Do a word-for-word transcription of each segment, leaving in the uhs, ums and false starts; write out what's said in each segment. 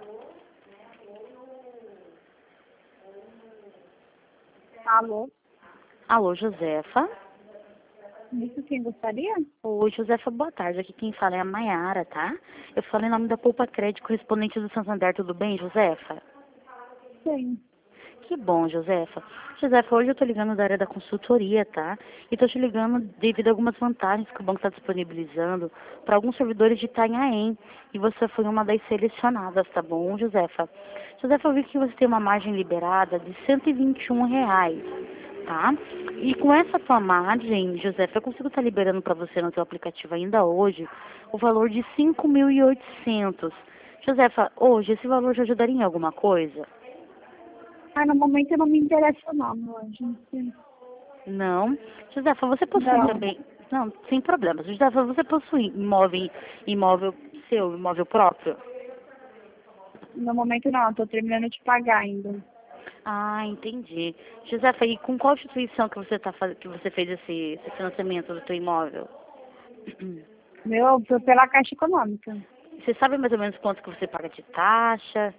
Alô? Alô, Josefa? Isso quem gostaria? Oi, Josefa, boa tarde. Aqui quem fala é a Maiara, tá? Eu falo em nome da Poupa Crédito, correspondente do Santander. Tudo bem, Josefa? Sim. Que bom, Josefa. Josefa, hoje eu tô ligando da área da consultoria, tá? E tô te ligando devido a algumas vantagens que o banco está disponibilizando para alguns servidores de Itanhaém. E você foi uma das selecionadas, tá bom, Josefa? Josefa, eu vi que você tem uma margem liberada de cento e vinte e um reais, tá? E com essa tua margem, Josefa, eu consigo estar liberando para você no teu aplicativo ainda hoje o valor de cinco mil e oitocentos. Josefa, hoje esse valor já ajudaria em alguma coisa? Ah, no momento eu não me interesso não, meu anjo. Não. Josefa, você possui Não. também... Não, sem problemas. Josefa, você possui imóvel, imóvel seu, imóvel próprio? No momento não, estou terminando de pagar ainda. Ah, entendi. Josefa, e com qual instituição que você, tá, faz- que você fez esse, esse financiamento do teu imóvel? Meu, foi pela Caixa Econômica. Você sabe mais ou menos quanto que você paga de taxa?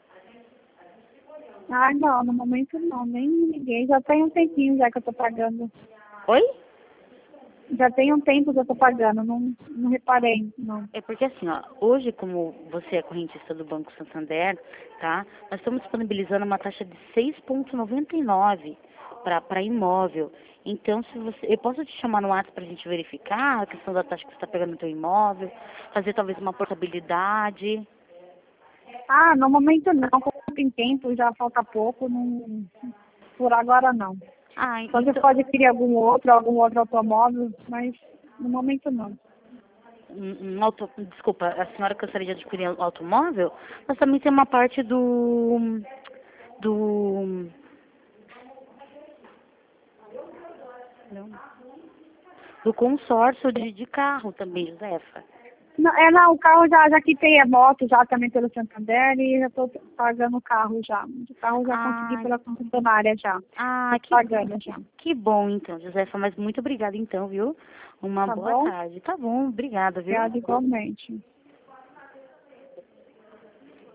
Ah, não, no momento não, nem ninguém. Já tem um tempinho já que eu estou pagando. Oi? Já tem um tempo que eu estou pagando, não, não reparei, não. É porque assim, ó, hoje como você é correntista do Banco Santander, tá? Nós estamos disponibilizando uma taxa de seis vírgula noventa e nove para imóvel. Então, se você, eu posso te chamar no WhatsApp para a gente verificar a questão da taxa que você está pegando no teu imóvel, fazer talvez uma portabilidade. Ah, no momento não, como tem tempo, já falta pouco, não, por agora não. Ah, Só você então, pode adquirir algum outro, algum outro automóvel, mas no momento não. um, um auto, desculpa, a senhora gostaria de adquirir um automóvel? Nós também temos uma parte do do do consórcio de, de carro também, Josefa. Não, é, não, o carro já, já quitei a moto já também pelo Santander e já estou pagando o carro já. O carro já consegui Ah, pela concessionária já. ah, Estou que, pagando já. que bom então, Josefa, mas muito obrigada então, viu? Uma Tá boa bom? tarde. Tá bom, obrigada, viu? Obrigada igualmente.